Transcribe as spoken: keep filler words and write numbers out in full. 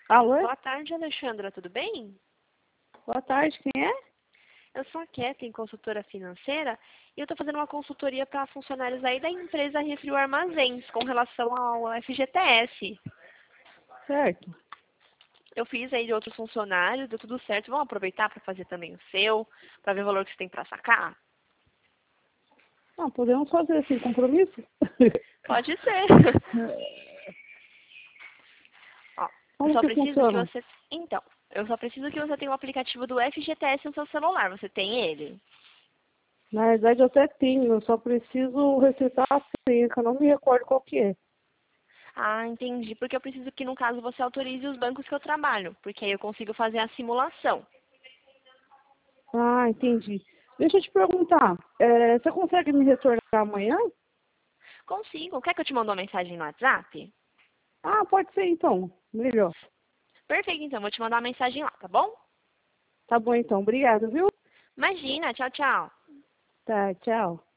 Alô? Boa tarde, Alexandra, tudo bem? Boa tarde, quem é? Eu sou a Kathleen, consultora financeira, e eu estou fazendo uma consultoria para funcionários aí da empresa Refrio Armazéns, com relação ao F G T S. Certo. Eu fiz aí de outros funcionários, deu tudo certo. Vamos aproveitar para fazer também o seu, para ver o valor que você tem para sacar? Não, podemos fazer sem compromisso? Pode ser. Ó, eu Como só que preciso que funciona? você... Então, eu só preciso que você tenha o aplicativo do F G T S no seu celular. Você tem ele? Na verdade, eu até tenho, eu só preciso recitar a senha, que eu não me recordo qual que é. Ah, entendi. Porque eu preciso que, no caso, você autorize os bancos que eu trabalho. Porque aí eu consigo fazer a simulação. Ah, entendi. Deixa eu te perguntar, é, você consegue me retornar amanhã? Consigo. Quer que eu te mande uma mensagem no WhatsApp? Ah, pode ser então, melhor. Perfeito, então. Vou te mandar uma mensagem lá, tá bom? Tá bom então, obrigada, viu? Imagina. Tchau, tchau. Tá, tchau.